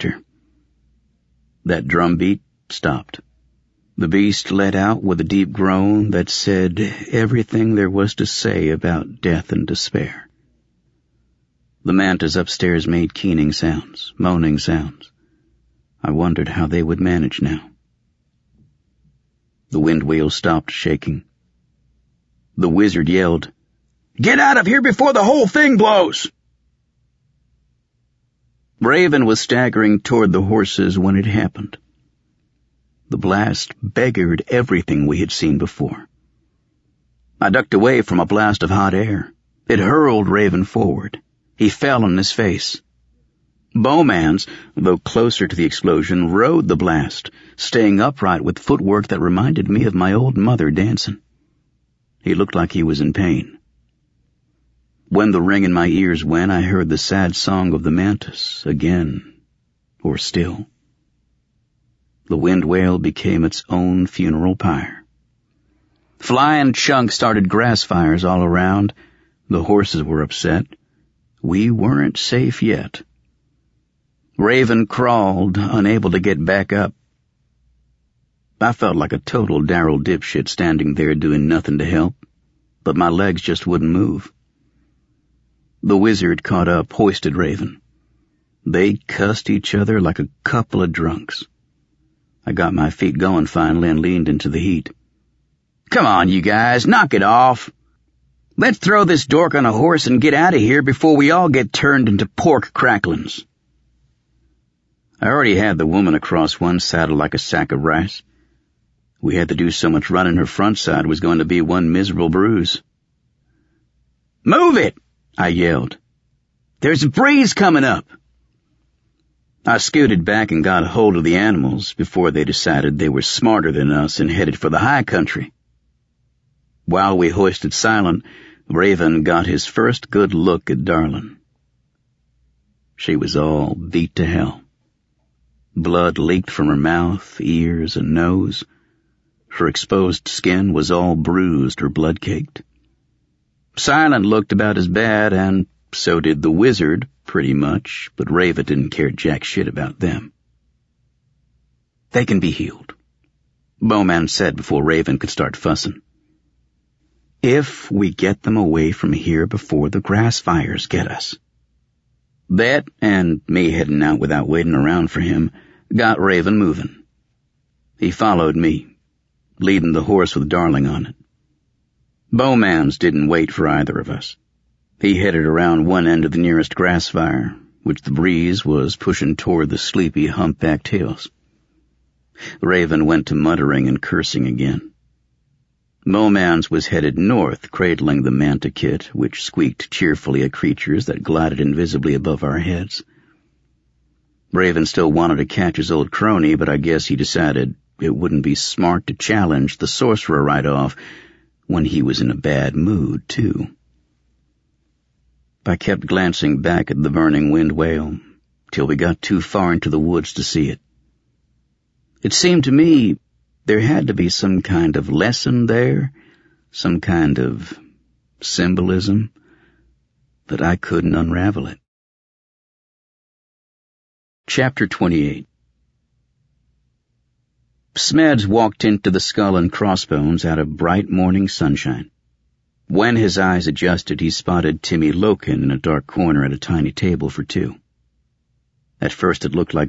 monster. That drumbeat stopped. The beast let out with a deep groan that said everything there was to say about death and despair. The mantas upstairs made keening sounds, moaning sounds. I wondered how they would manage now. The wind wheel stopped shaking. The wizard yelled, "Get out of here before the whole thing blows!" Raven was staggering toward the horses when it happened. The blast beggared everything we had seen before. I ducked away from a blast of hot air. It hurled Raven forward. He fell on his face. Bowmans, though closer to the explosion, rode the blast, staying upright with footwork that reminded me of my old mother dancing. He looked like he was in pain. When the ring in my ears went, I heard the sad song of the mantis again, or still. The wind wail became its own funeral pyre. Flying chunks started grass fires all around. The horses were upset. We weren't safe yet. Raven crawled, unable to get back up. I felt like a total Darryl dipshit standing there doing nothing to help, but my legs just wouldn't move. The wizard caught up, hoisted Raven. They cussed each other like a couple of drunks. I got my feet going finally and leaned into the heat. "Come on, you guys, knock it off. Let's throw this dork on a horse and get out of here before we all get turned into pork cracklins." I already had the woman across one saddle like a sack of rice. We had to do so much running her front side was going to be one miserable bruise. "Move it!" I yelled. "There's a breeze coming up." I scooted back and got a hold of the animals before they decided they were smarter than us and headed for the high country. While we hoisted Silent, Raven got his first good look at Darlin. She was all beat to hell. Blood leaked from her mouth, ears, and nose. Her exposed skin was all bruised or blood-caked. Silent looked about as bad, and so did the wizard, pretty much, but Raven didn't care jack shit about them. "They can be healed," Bowman said before Raven could start fussing. "If we get them away from here before the grass fires get us." That, and me heading out without waiting around for him, got Raven moving. He followed me, leading the horse with Darling on it. Bowmans didn't wait for either of us. He headed around one end of the nearest grass fire, which the breeze was pushing toward the sleepy, humpbacked hills. Raven went to muttering and cursing again. Bowmans was headed north, cradling the manta kit, which squeaked cheerfully at creatures that glided invisibly above our heads. Raven still wanted to catch his old crony, but I guess he decided it wouldn't be smart to challenge the sorcerer right off when he was in a bad mood, too. I kept glancing back at the burning wind whale, till we got too far into the woods to see it. It seemed to me there had to be some kind of lesson there, some kind of symbolism, but I couldn't unravel it. Chapter 28. Smeds walked into the Skull and Crossbones out of bright morning sunshine. When his eyes adjusted, he spotted Timmy Loken in a dark corner at a tiny table for two. At first it looked like